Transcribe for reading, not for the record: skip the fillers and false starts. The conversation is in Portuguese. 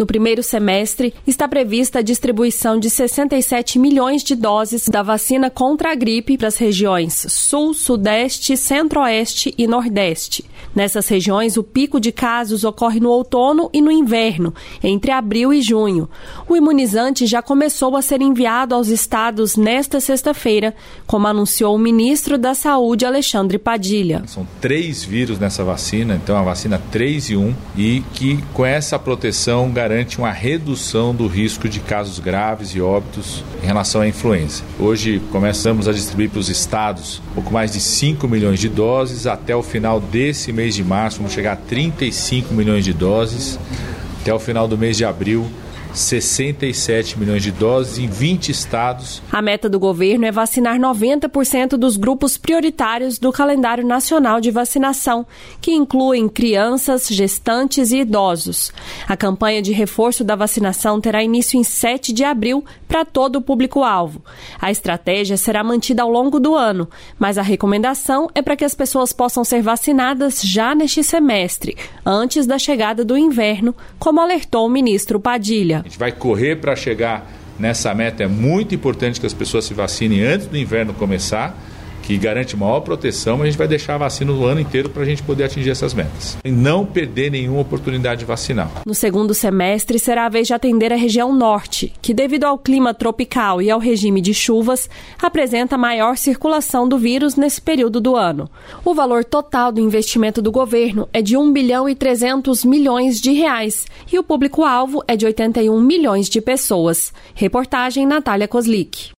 No primeiro semestre, está prevista a distribuição de 67 milhões de doses da vacina contra a gripe para as regiões Sul, Sudeste, Centro-Oeste e Nordeste. Nessas regiões, o pico de casos ocorre no outono e no inverno, entre abril e junho. O imunizante já começou a ser enviado aos estados nesta sexta-feira, como anunciou o ministro da Saúde, Alexandre Padilha. São 3 vírus nessa vacina, então a vacina 3 e 1, e que com essa proteção garante uma redução do risco de casos graves e óbitos em relação à influenza. Hoje começamos a distribuir para os estados pouco mais de 5 milhões de doses. Até o final desse mês de março vamos chegar a 35 milhões de doses. Até o final do mês de abril, 67 milhões de doses em 20 estados. A meta do governo é vacinar 90% dos grupos prioritários do calendário nacional de vacinação, que incluem crianças, gestantes e idosos. A campanha de reforço da vacinação terá início em 7 de abril para todo o público-alvo. A estratégia será mantida ao longo do ano, mas a recomendação é para que as pessoas possam ser vacinadas já neste semestre, antes da chegada do inverno, como alertou o ministro Padilha. A gente vai correr para chegar nessa meta. É muito importante que as pessoas se vacinem antes do inverno começar, que garante maior proteção, mas a gente vai deixar a vacina o ano inteiro para a gente poder atingir essas metas. E não perder nenhuma oportunidade vacinal. No segundo semestre, será a vez de atender a região norte, que devido ao clima tropical e ao regime de chuvas, apresenta maior circulação do vírus nesse período do ano. O valor total do investimento do governo é de 1 bilhão e 300 milhões de reais e o público-alvo é de 81 milhões de pessoas. Reportagem Natália Kozlik.